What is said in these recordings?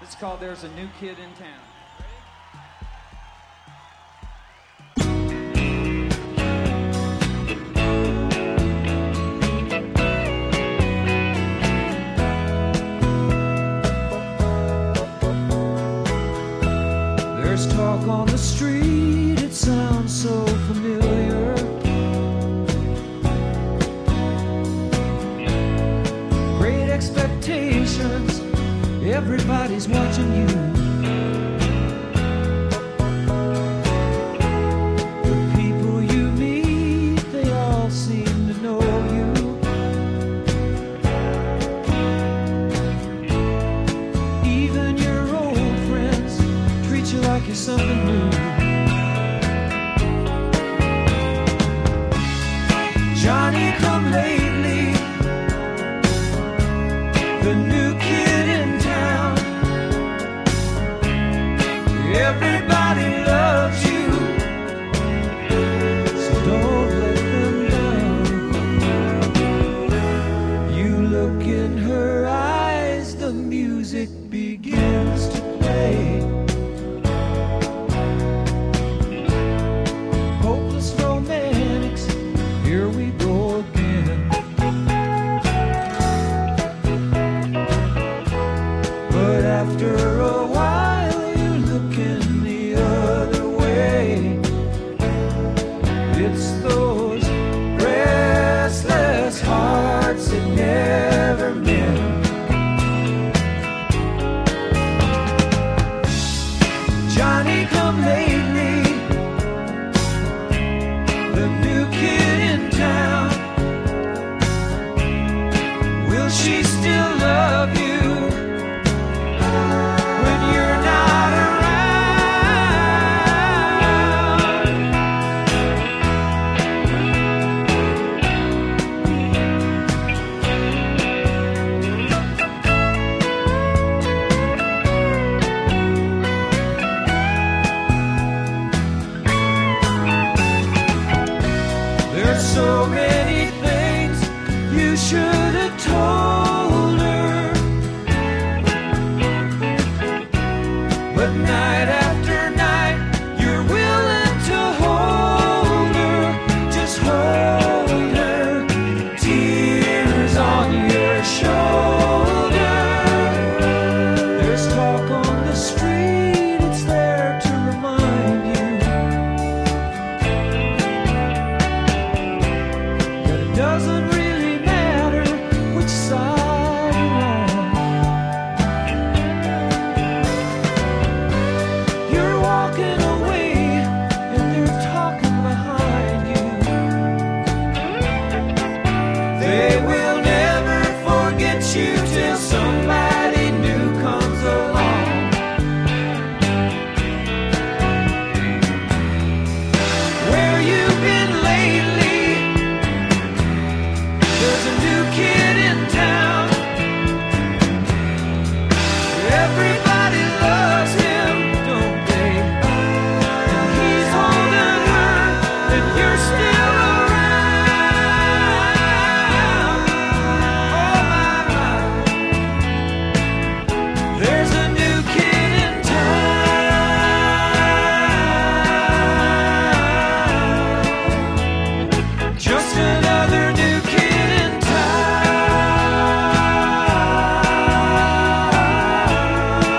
It's called There's a New Kid in Town. There's talk on the street, it sounds so familiar. Great expectations, everybody's watching you. The people you meet, they all seem to know you. Even your old friends treat you like you're something new. Johnny come lately, the new kid in town. Everybody loves you, so don't let them down. You look in her eyes, the music begins to play. Hopeless romantics, here we go again. But after a while you're looking the other way. It's those restless hearts that never mend. Johnny come lately, the new kid in town. Will she still love you when you're not around? There's so many things you should have told her, but night after night you're willing to hold her, just hold her, tears on your shoulder. There's talk on the street, it's there to remind you that it doesn't really matter which side you're on. You're walking away and they're talking behind you. They will never forget you till somebody new comes along. Where you been lately? There's a new kid in town. Everybody loves him, don't they? And he's holding her, and you're still around. Oh my, my. There's a new kid in town. Just another new kid in town.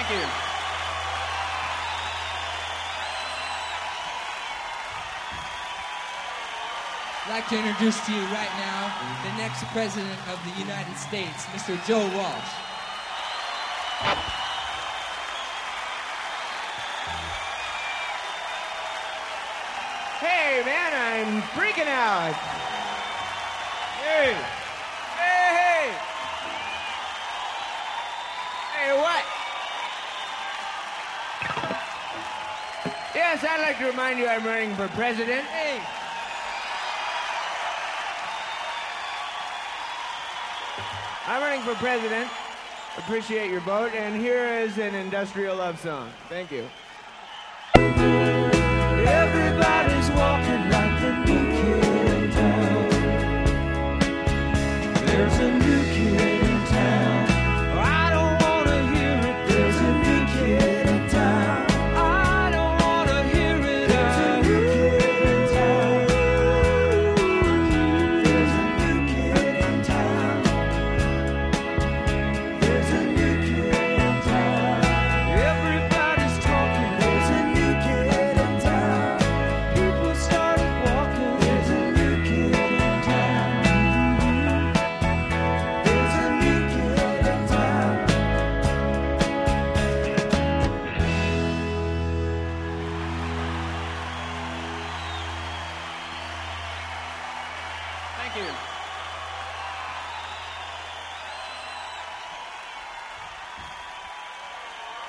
Thank you. I'd like to introduce to you right now the next President of the United States, Mr. Joe Walsh. Hey, man, I'm freaking out. Hey. Hey, hey. Hey, what? Yes, I'd like to remind you I'm running for president. Hey. I'm running for president. Appreciate your vote. And here is an industrial love song. Thank you. Everybody's walking like the new kid in town. There's a new kid in town. I don't want to hear it. There's a new kid in town. I don't want to hear it. There's a new kid in town. There's a new kid in town. There's a new kid in town. Everybody's talking. There's a new kid in town. People started walking. There's a new kid in town. There's a new kid in town. Thank you.